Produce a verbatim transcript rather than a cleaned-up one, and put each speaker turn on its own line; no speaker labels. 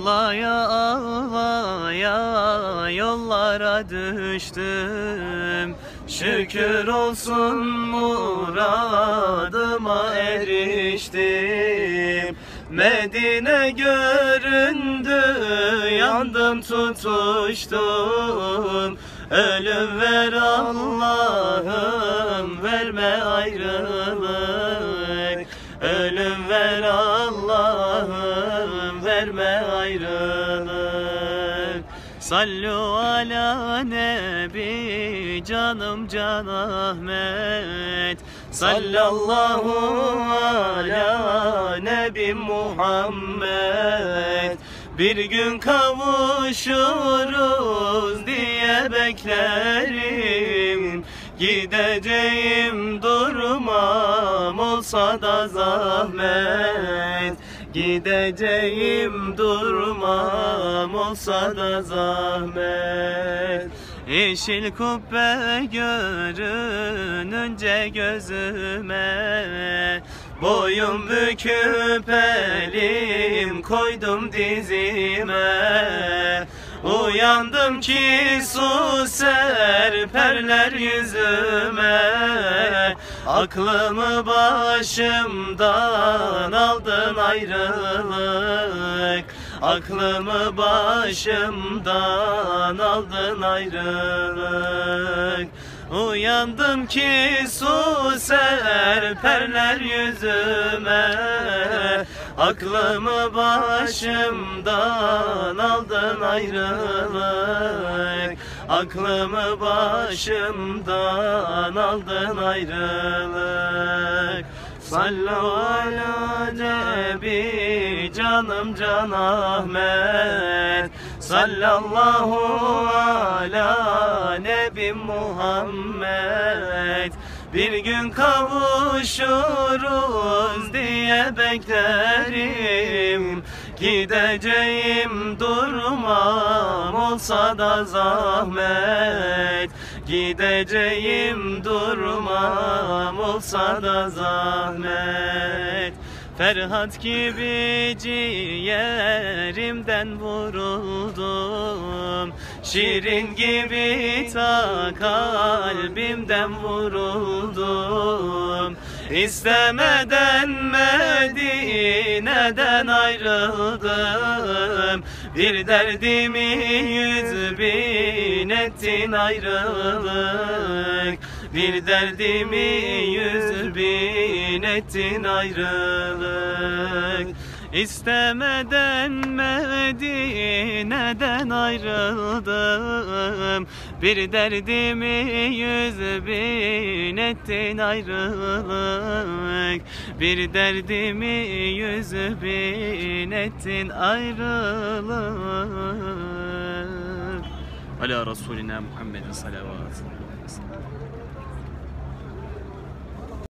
Ağlaya ağlaya yollara düştüm. Şükür olsun muradıma eriştim. Medine göründü, yandım tutuştum. Ölüm ver Allah'ım, verme ayrılık. Ölüm ver Allah'ım, verme ayrılık. Sallu ala nebi, canım Can Ahmet. Sallallahu ala nebi Muhammed. Bir gün kavuşuruz diye beklerim. Gideceğim durmam, olsa da zahmet. Gideceğim durmam, olsa da zahmet. Yeşil kubbe görününce gözüme, boyun büküp elim koydum dizime. Uyandım ki su serperler yüzüme. Aklımı başımdan aldın ayrılık. Aklımı başımdan aldın ayrılık. Uyandım ki su serperler yüzüme. Aklımı başımdan aldın ayrılık. Aklımı başımdan aldın ayrılık. Sallu ala nebi, canım Can Ahmet. Sallallahu ala nebi Muhammed. Bir gün kavuşuruz diye beklerim. Gideceğim durmam, olsa da zahmet. Gideceğim durmam, olsa da zahmet. Ferhat gibi ciğerimden vuruldum. Şirin gibi ta kalbimden vuruldum. İstemeden Medine'den ayrıldım. Bir derdimi yüz bin ettin ayrılık. Bir derdimi yüz bin ettin ayrılık. İstemeden Medine'den ayrıldım. Bir derdimi yüz bin ettin ayrılık. Bir derdimi yüz bin ettin ayrılık. Ala Resulina Muhammedin salavatü.